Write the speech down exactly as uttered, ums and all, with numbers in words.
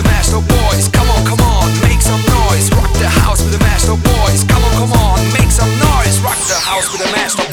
the mashed up boys. Come on, come on, make some noise. Rock the house with the mashed up boys. Come on, come on, make some noise. Rock the house with the mashed up